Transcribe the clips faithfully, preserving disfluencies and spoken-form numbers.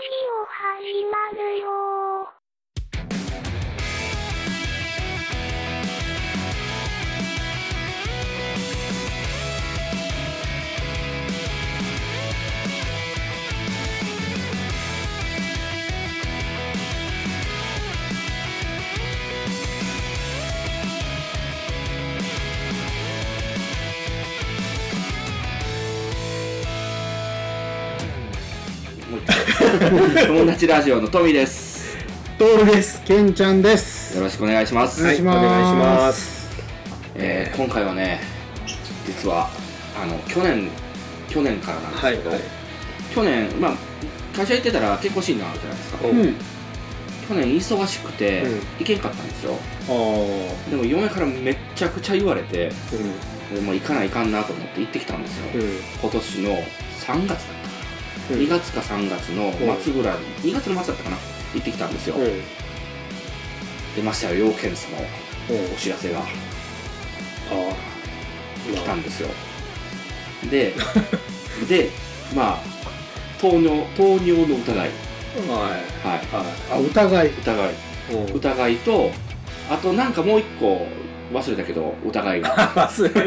始まるよ友達ラジオのトミです。 トールです。ケンちゃんです。 よろしくお願いします。 お願いします。はい、お願いします。 えー、今回はね、実はあの去年去年からなんですけど、はいはい、去年まあ会社行ってたら健康診断あるじゃないですか。うん、去年忙しくて、うん、行けんかったんですよ。あでも嫁からめっちゃくちゃ言われて、うん、でも行かないかんなと思って行ってきたんですよ。うん、今年のさんがつだった。にがつかさんがつの末ぐらい、うん、にがつの末だったかな、行ってきたんですよ。うん、出ましたよ、要検査のお知らせが、うん、来たんですよ。ででまあ糖尿糖尿の疑い、はいはい、 あ疑い疑い疑いと、あとなんかもう一個忘れたけど疑いが忘れた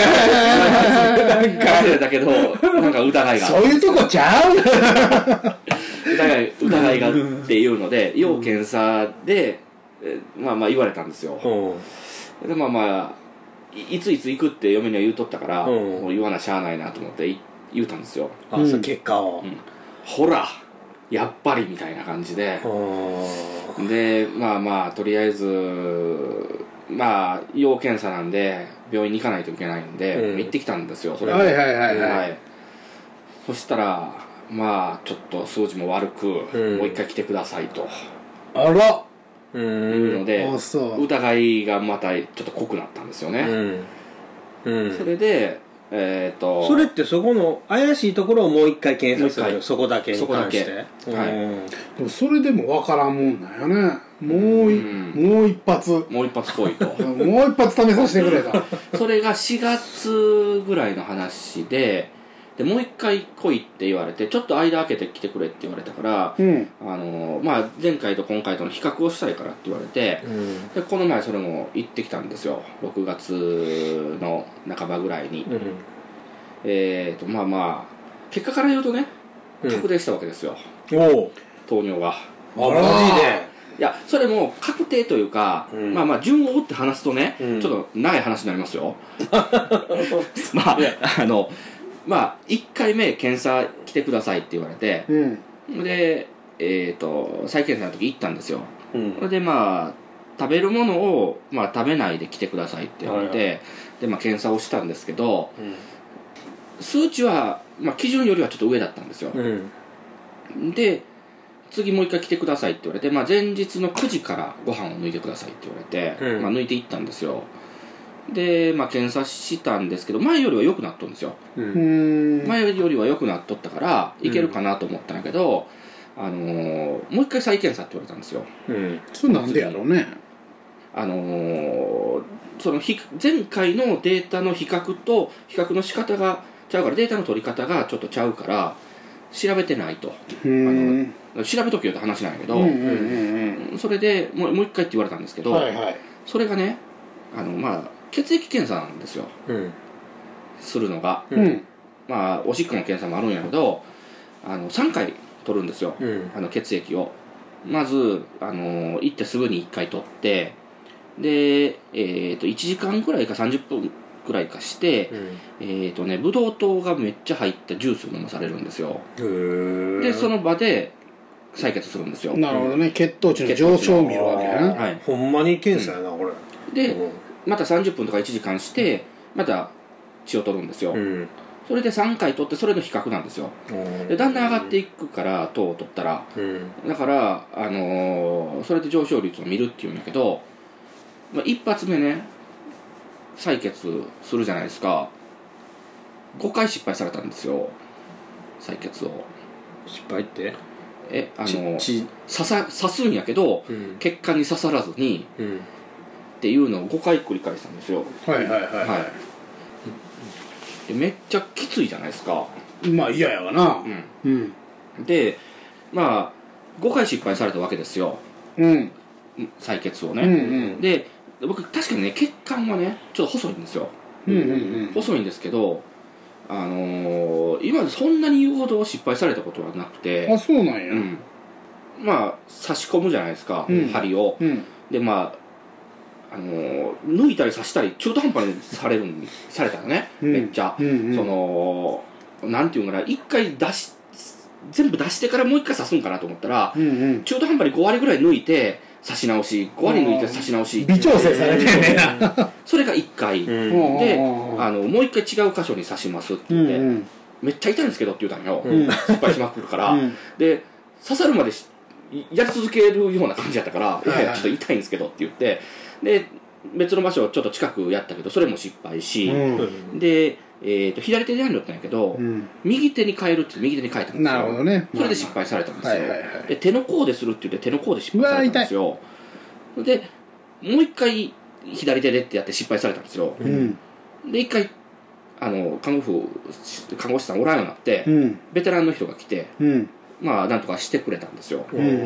忘れたけどなんか疑いがそういうとこちゃう疑い疑いがっていうので要検査でまあまあ言われたんですよ。でまあまあいついつ行くって嫁には言うとったからもう言わなしゃあないなと思って言うたんですよ。 あ、うん、その結果を、うん、 ほらやっぱりみたいな感じででまあまあとりあえずまあ要検査なんで病院に行かないといけないんで、うん、行ってきたんですよ。それはいはいはいはい、はい、 そしたらまあちょっと数字も悪く、うん、もう一回来てくださいとあらいうので、疑いがまたちょっと濃くなったんですよね。うんうん、それでえー、とそれってそこの怪しいところをもう一回検査する、そこだけに関して、 はい、でもそれでも分からんもんなんよね。もう、うん、もう一発もう一発来いともう一発試させてくれたそれがしがつぐらいの話で、でもう一回来いって言われて、ちょっと間空けて来てくれって言われたから、うん、あのまあ、前回と今回との比較をしたいからって言われて、うん、でこの前それも行ってきたんですよ、ろくがつの半ばぐらいに、うん、えーとまあまあ結果から言うとね、確定したわけですよ、うん、お糖尿が。 あ、マジで。 いや、それも確定というか、うん、まあまあ順を追って話すとね、うん、ちょっと長い話になりますよまああのまあいっかいめ検査来てくださいって言われて、うん、でえっ、ー、と再検査の時行ったんですよ、うん、それでまあ食べるものを、まあ、食べないで来てくださいって言われて、はいはい、でまあ検査をしたんですけど、うん、数値は、まあ、基準よりはちょっと上だったんですよ、うん、で次もう一回来てくださいって言われて、まあ、前日のくじからご飯を抜いてくださいって言われて、うん、まあ、抜いていったんですよ。で、まあ、検査したんですけど前よりは良くなっとるんですよ、うん、前よりは良くなっとったからいけるかなと思ったんだけど、うん、あのー、もう一回再検査って言われたんですよ、 うん、それなんでやろうね。 あのー、その前回のデータの比較と比較の仕方がちゃうから、データの取り方がちょっとちゃうから調べてないと、あの調べとけよって話なんやけど、それでもう一回って言われたんですけど、はいはい、それがね、あのまあ血液検査なんですよ、うん、するのが、うん、まあおしっこの検査もあるんやけど、あのさんかい取るんですよ、うん、あの血液を。まずあの行ってすぐにいっかい取って、で、えー、といちじかんくらいかさんじゅっぷんくらいかして、うん、えーとねブドウ糖がめっちゃ入ったジュースを飲まされるんですよ。へでその場で採血するんですよ。 なるほどね、血糖値の上昇を見るわけね、 はい、ほんまに検査やな、うん、これで、うん、またさんじゅっぷんとかいちじかんしてまた血を取るんですよ、うん、それでさんかい取ってそれの比較なんですよ、うん、でだんだん上がっていくから糖を取ったら、うん、だから、あのー、それで上昇率を見るっていうんだけど、まあ、一発目ね採血するじゃないですか。ごかい失敗されたんですよ、採血を。 失敗ってえあの刺さ刺すんやけど、うん、血管に刺さらずに、うん、っていうのをごかい繰り返したんですよ。 はいはいはい、はい、 でめっちゃきついじゃないですか。 まあ嫌やわな、 うんうん、でまあごかい失敗されたわけですよ、 うん、 採血をね、 うんうん、 で僕確かにね血管はねちょっと細いんですよ、 うんうんうん、 細いんですけど、あのー、今までそんなに言うほど失敗されたことはなくて、 あ、そうなんや、 うん、まあ差し込むじゃないですか、うん、針を、うん、でまあ、あのー、抜いたり刺したり中途半端にされるんされたらね、うん、めっちゃ、うんうん、そのなんていうかな、一回出し全部出してからもう一回刺すんかなと思ったら、うんうん、中途半端にごわりぐらい抜いて刺し直し、ごわり抜いて刺し直し、 微調整されてんねやそれがいっかい、うん、であのもう一回違う箇所に刺しますって言って、うんうん、めっちゃ痛いんですけどって言ったんよ、うん、失敗しまくるから、うん、で刺さるまでやり続けるような感じやったから「いやいやちょっと痛いんですけど」って言ってで別の場所をちょっと近くやったけどそれも失敗し、うん、で、えー、と左手でやるんだったんやけど、うん、右手に変えるって右手に変えたんですよ。なるほどね。それで失敗されたんですよ、はいはいはい、で手の甲でするって言って手の甲で失敗されたんですよ。でもう一回左手でってやって失敗されたんですよ、うん、で一回あの看護婦看護師さんおらんようになって、うん、ベテランの人が来て、うん、まあなんとかしてくれたんですよ、うんうんうんうん、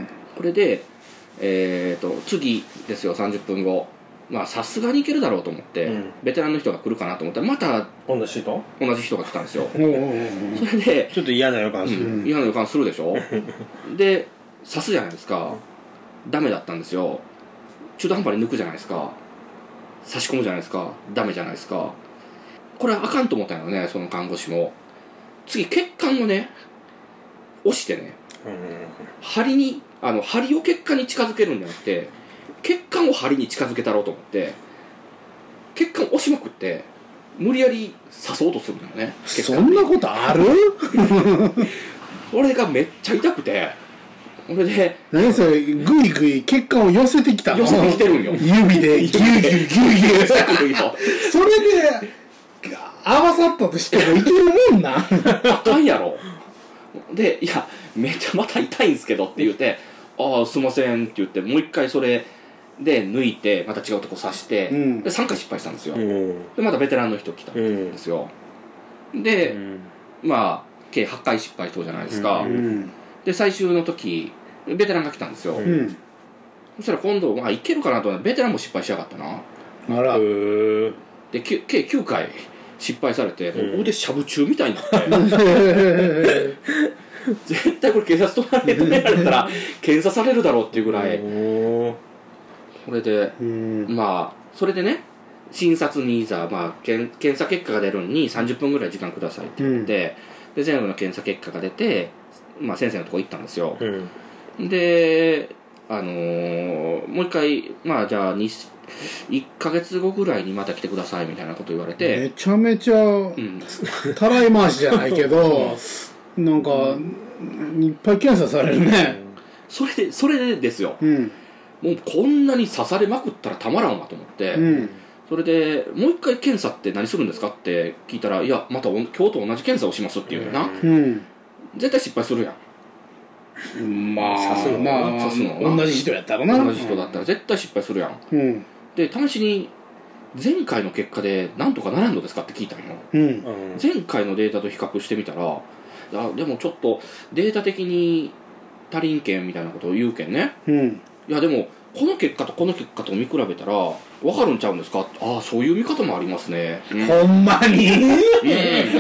これでえー、と次ですよさんじゅっぷんご、まあさすがにいけるだろうと思って、うん、ベテランの人が来るかなと思ったらまた同じ人同じ人が来たんですよそれでちょっと嫌な予感する、 うん、嫌な予感するでしょで刺すじゃないですか、ダメだったんですよ。中途半端に抜くじゃないですか、差し込むじゃないですか、ダメじゃないですか。これはあかんと思ったんよね、その看護師も。次血管をね押してね、うん、針にあの針を血管に近づけるんじゃなくて血管を針に近づけたろうと思って血管を押しまくって無理やり刺そうとするんだよね。 そんなことある俺がめっちゃ痛くて、俺で何それグイグイ血管を寄せてきたの、 寄せてきてるんよ、 指でギュギュギュギュそれで合わさったとしてもいけるもんなあかんやろ。でいやめっちゃまた痛いんですけどって言って「ああすいません」って言ってもう一回それで抜いてまた違うとこ刺して、うん、でさんかい失敗したんですよ、うん、でまたベテランの人来たんですよ、うん、で、うん、まあ計はちかい失敗そうじゃないですか、うん、で最終の時ベテランが来たんですよ、うん、そしたら今度、まあ、いけるかなと思ってベテランも失敗しやがったなあらで計きゅうかい失敗されて、うん、腕しゃぶ中みたいになって絶対これ警察と止められたら検査されるだろうっていうぐらいこれでまあそれでね診察にいざ、まあ、検, 検査結果が出るのにさんじゅっぷんぐらい時間くださいって言って、うん、で全部の検査結果が出て、まあ、先生のとこ行ったんですよ、うん、であのー、もう一回まあじゃあいっかげつごぐらいにまた来てくださいみたいなこと言われてめちゃめちゃ、うん、たらい回しじゃないけどなんか、うん、いっぱい検査されるね、 うん、それでそれでですよ、うん、もうこんなに刺されまくったらたまらんわと思って、うん、それでもう一回検査って何するんですかって聞いたらいやまた今日と同じ検査をしますっていうよな、うん、絶対失敗するやん。 まあ刺すのまあ刺すの同じ人やったらな同じ人だったら絶対失敗するやん、うん、で試しに前回の結果で何とかならんのですかって聞いたんよ、うん、前回のデータと比較してみたらいやでもちょっとデータ的に足りんけんみたいなことを言うけんね、うん、いやでもこの結果とこの結果と見比べたら分かるんちゃうんですか。ああそういう見方もありますね、 うん、ほんまに、うん、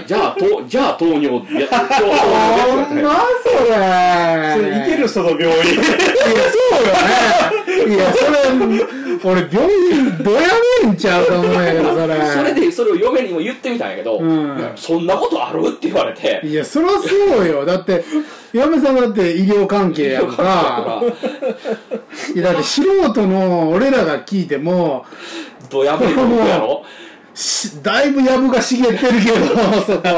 じゃあとじゃあ糖尿やほんまそれそれいけるその病院いやそうよねいやそれ俺病院どやめんちゃうと思うんやけどそれそれでそれを嫁にも言ってみたんやけど、うん、いやそんなことあるって言われていやそりゃそうよだって嫁さんだって医療関係やんかいやだって素人の俺らが聞いてもどやめるのやろだいぶやぶが茂ってるけどそこ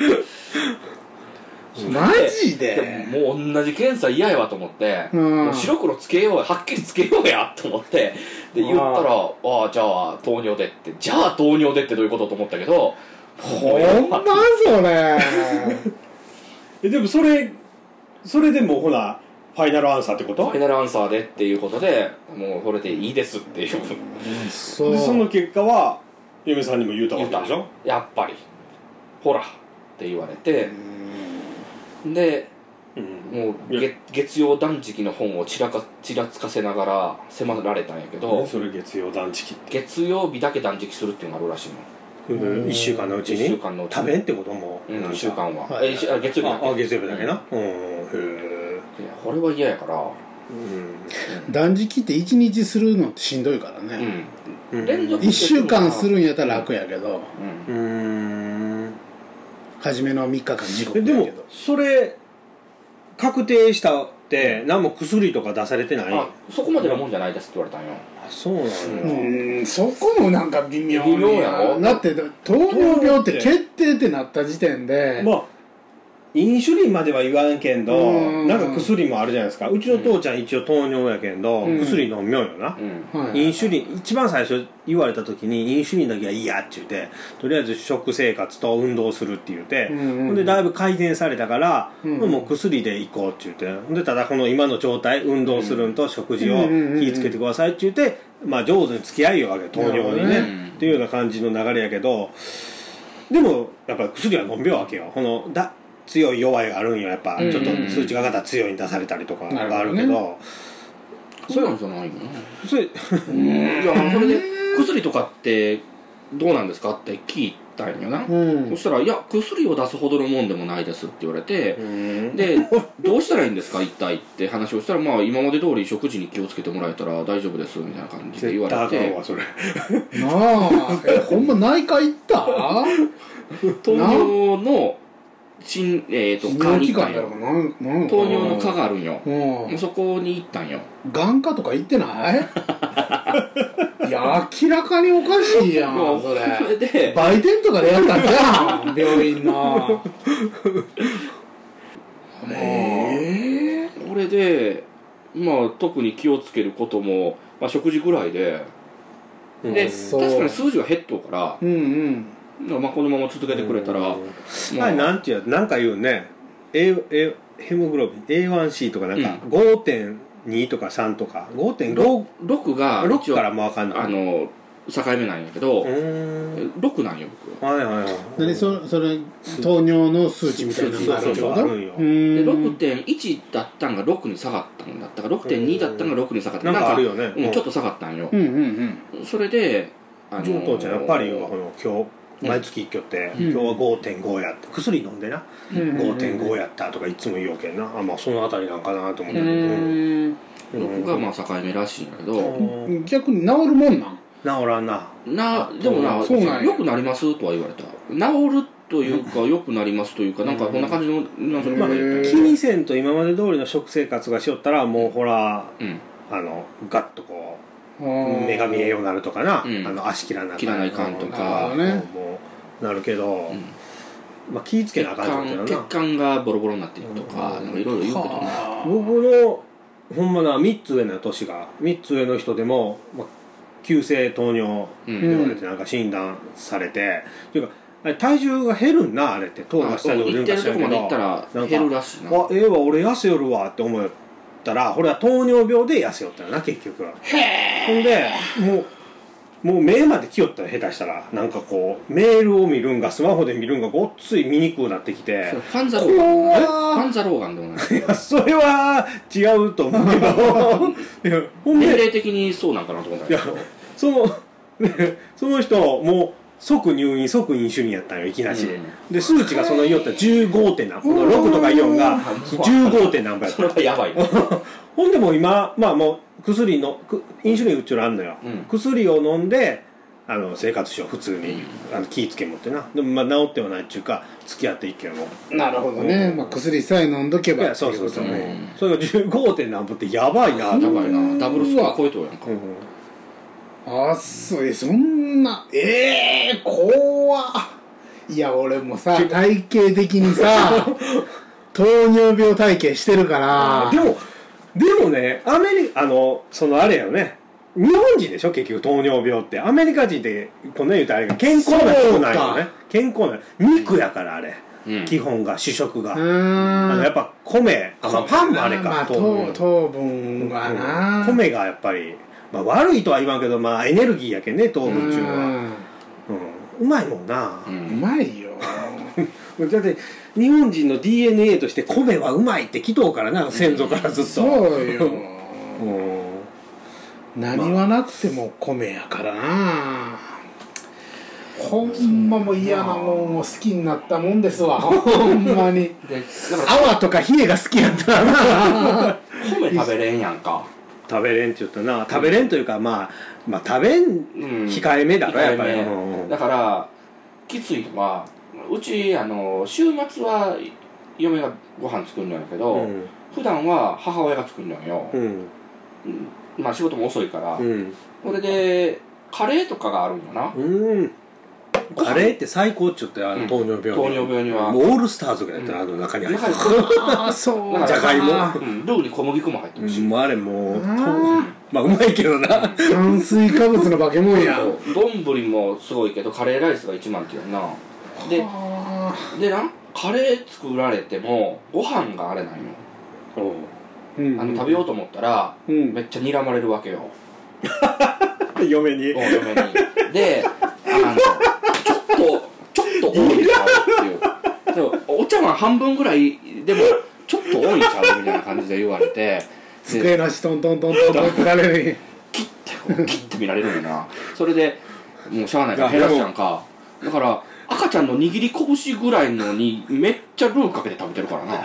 マジでもう同じ検査嫌やわと思って、うん、もう白黒つけようやはっきりつけようやと思ってで言ったらああじゃあ糖尿でってじゃあ糖尿でってどういうことと思ったけどほんまそれえでもそれそれでもほらファイナルアンサーってことファイナルアンサーでっていうことでもうこれでいいですっていう、 うん、そうでその結果は嫁さんにも言うたわけでしょやっぱりほらって言われてでうん、もう月月曜断食の本をちらかちらつかせながら迫られたんやけど、 それ月曜断食って月曜日だけ断食するっていうのがあるらしいの。 うん、いっしゅうかんのうちにいっしゅうかんのうちに食べんってことも、 うん、いっしゅうかんは、 はい、 えー、月曜日だけ。 ああ月曜日だけな、うん、うん、へえこれは嫌やから、 うんうん、断食っていちにちするのってしんどいからね、 うん、連続いっしゅうかんするんやったら楽やけど、 うん、うん初めのみっかかん地獄やでけど。 もそれ確定したって何も薬とか出されてない？ あそこまでのもんじゃないですって言われたんよ。 あそうなんや、 うん、そこもなんか微妙に微妙やろだって糖尿病って決定ってなった時点で、 まあインシュリンまでは言わんけんど、 うんなんか薬もあるじゃないですか。うちの父ちゃん一応糖尿やけんど、 うん薬飲みようよな、 うんはい、 インシュリン一番最初言われた時にインシュリンだけはいいやって言ってとりあえず食生活と運動するって言って、 うんうんほんでだいぶ改善されたから、 うんもう薬で行こうって言ってほんでただこの今の状態運動するんと食事を気をつけてくださいって言って、まあ、上手に付き合いよわけ糖尿にね、 ねっていうような感じの流れやけどでもやっぱり薬は飲みようわけよ。このだ強い弱いがあるんよ。やっぱちょっと数値が上がったら強いに出されたりとかがあるけど、 なるほそうなんじゃないよね。 それいやそれで薬とかってどうなんですかって聞いたんよな、 うんそしたら「いや薬を出すほどのもんでもないです」って言われて、 うんでどうしたらいいんですか一体って話をしたら、まあ今まで通り食事に気をつけてもらえたら大丈夫ですみたいな感じで言われ絶対あかんて、 わそれなあえほんま内科行った糖尿の診えーと科医療機に行ったんよ。 関やろかなんなんのかな糖尿の科があるんよ。 うんもうそこに行ったんよ。 眼科とか行ってないいや明らかにおかしいやんもうそれそれで売店とかでやったんじゃん病院のへえこれでまあ特に気をつけることも、まあ、食事ぐらいでうんでそう確かに数字が減っとうからうんうんまあ、このまま続けてくれたら、 うんまああれなんていうやなんか言うね A A ヘモグロビン エーワンシー とかなんか ごてんに とかさんとか ごてんごろくがろくからも分かんないあの境目なんやけど、 うーんろくなんよ僕はいはいはい何そそれ糖尿の数値みたいなのがあるってことそうそうそうあるんようーんで ろくてんいち だったんがろくに下がったんだったか ろくてんに だったんがろくに下がったなんかあるよねうん、ちょっと下がったんよ、 うんうんそれであうちの父ちゃんやっぱりこの今日毎月一挙って、 うん今日は ごてんご やって薬飲んでな、 うんうんうんごてんご やったとかいつも言おうけんなあまあそのあたりなんかなと思っうたけど、 ーんろくがまあ境目らしいんやけど、 うん逆に治るもんなん治らんななでもなそうなんやよくなりますとは言われた治るというかよくなりますというかなんかこんな感じのなんかまあへー気にせんと今まで通りの食生活がしよったらもうほらうんあのガッとこう目目が見えようになるとかな、 うんあの足切らな切らないかんとかなるほどねもうなるけど、 うんまあ、気ぃつけなあ血管血かんってことやな管がボロボロになっていくとかうんなんかいろいろ言うけどねはあ僕のほんまなみっつ上の年がみっつ上の人でも、まあ、急性糖尿うん言われてなんか診断されて、っていうかあれ体重が減るんなあれって糖が下に降りるんか行ってるとこまで行ったら減るらしいなあええわ俺痩せよるわって思ったらこれは糖尿病で痩せよったよな結局はほんでもうもう目まで来よったら下手したらなんかこうメールを見るんがスマホで見るんがごっつい見にくくなってきてそれファンザローガン怖っファンザローガンでもないいやそれは違うと思うけどいやほんで年齢的にそうなんかなと思ったんいやだけどその、ね、その人もう即入院即飲酒にやったんよいきなし、 うんで数値がその言おったらじゅうごてん何ぼろくとかイオンがじゅうごてん何ぼやったそれはやばいねほんでもう今まあもう薬のくインシュリンうっちゅうのあんのよ、 うん薬を飲んであの生活しよう普通に、あの気ぃつけ持ってなでもまあ治ってはないっちゅうか付き合っていけよもうなるほどね、まあ、薬さえ飲んどけいばやそうそうそう、 っていうんそれがじゅうごてん何ぼってやばいなとや思ってばいなダブルスコア超えとるやんかうんあっそうえそんなええー、怖っいや俺もさ体型的にさ糖尿病体型してるからでもでもねアメリカあのそのあれよね日本人でしょ結局糖尿病ってアメリカ人ってこんな言うとあれが健康な人なんよね健康な肉やからあれ、 うん基本が主食が、 うーあのやっんぱ米あ、まあ、パンもあれか、 まあ、 糖分糖糖分がな、 うん米がやっぱり、まあ、悪いとは言わんけどまあエネルギーやけんね糖分っていうのは、うん、うまいもんな、 ううんうまいよだって日本人の ディーエヌエー として米はうまいって来とうからな、先祖からずっと。 そうようん、 何はなくても米やからな。ほんまもう嫌なもんを好きになったもんですわ。ほんまに泡とか冷えが好きやったらな。 米食べれんやんか。 食べれんって言ったな、食べれんというか、まあ、まあ食べん控えめだろ、やっぱり。 だからきついのは、うちあの週末は嫁がご飯作るんだけど、うん、普段は母親が作るのよ、うん、まあ仕事も遅いから、うん、これでカレーとかがあるんよな、うん、 カレーって最高っちゅってあの糖尿病に、 糖尿病にはもうオールスターズがやったら、うん、あの中に入ってるああそうじゃがいも、 うん、ルーに小麦粉も入ってるし、 うん、あれもうまあうまいけどな、 炭水化物の化け物や。 丼もすごいけどカレーライスが一番っていうな。ででな、カレー作られてもご飯があれなんよ、うん、あの食べようと思ったら、うん、めっちゃ睨まれるわけよ嫁に嫁にで、あのちょっとちょっと多いんちゃうっていうでお茶碗半分ぐらいでもちょっと多いんちゃうみたいな感じで言われて、 机のしトントントントントンってられる切って切って見られるんだな。それでもうしゃあないから減らすやんか。だから赤ちゃんの握り拳ぐらいのにめっちゃルーかけて食べてるからな。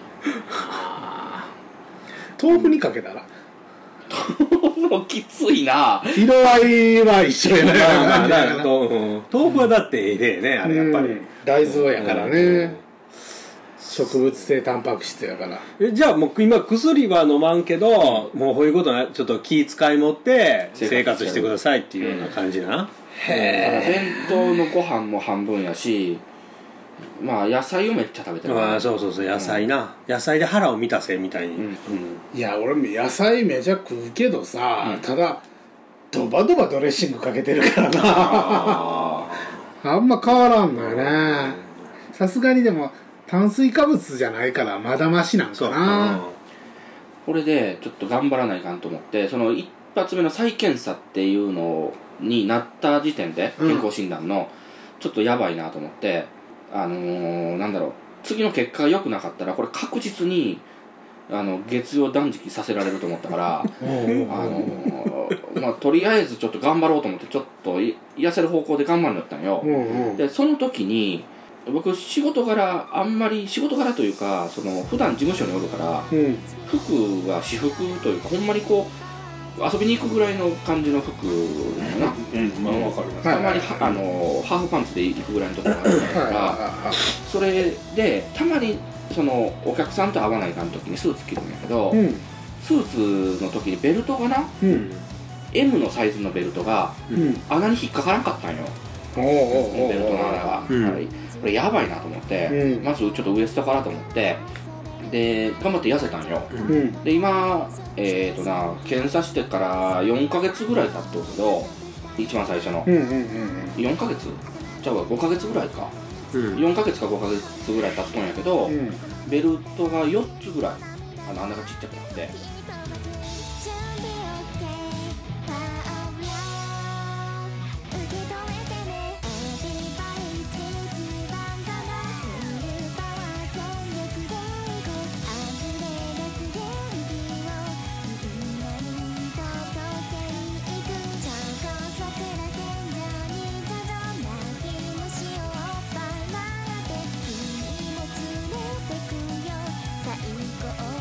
豆腐にかけたらもうきついな。 色合いは一緒やな。 豆腐はだってええでね、あれやっぱり、うん、 大豆やからね、うん、植物性タンパク質やから。 えじゃあもう今薬は飲まんけど、うん、もうこういうことなちょっと気遣い持って生活してくださいっていうような感じな、うん、 へえ。弁当のご飯も半分やし、まあ野菜をめっちゃ食べてる。 ああそうそうそう、野菜な、うん、野菜で腹を満たせみたいに、うんうん、 いや俺も野菜めちゃ食うけどさ、うん、ただドバドバドレッシングかけてるからなあ, あんま変わらんのよね。さすがにでも炭水化物じゃないからまだましなんかな。 これでちょっと頑張らないかんと思って、その一発目の再検査っていうのになった時点で健康診断の、うん、ちょっとやばいなと思って、あのー、なんだろう、次の結果が良くなかったらこれ確実にあの月曜断食させられると思ったからあのー、まあとりあえずちょっと頑張ろうと思ってちょっと痩せる方向で頑張るんだったんよ、うんうん、でその時に僕仕事柄あんまり仕事柄というかその普段事務所におるから、うん、服は私服というかほんまにこう遊びに行くぐらいの感じの服な、うん、まあ分かります。あんまりあのハーフパンツで行くぐらいのところがあるからそれでたまにそのお客さんと会わないかん時にスーツ着るんやけど、うん、スーツの時にベルトがな、うん、エム のサイズのベルトが、うん、穴に引っかからんかったんよ、ベルトの穴が、うんはい、これやばいなと思って、うん、まずちょっとウエストからと思ってで頑張って痩せたんよ、うん、で今えーとな検査してからよんかげつぐらい経ってるけど一番最初の、うんうんうんうん、よんかげつじゃあごかげつぐらいか、うん、よんかげつかごかげつぐらい経つとんやけど、うん、ベルトがよっつぐらいあの穴がちっちゃくなって最高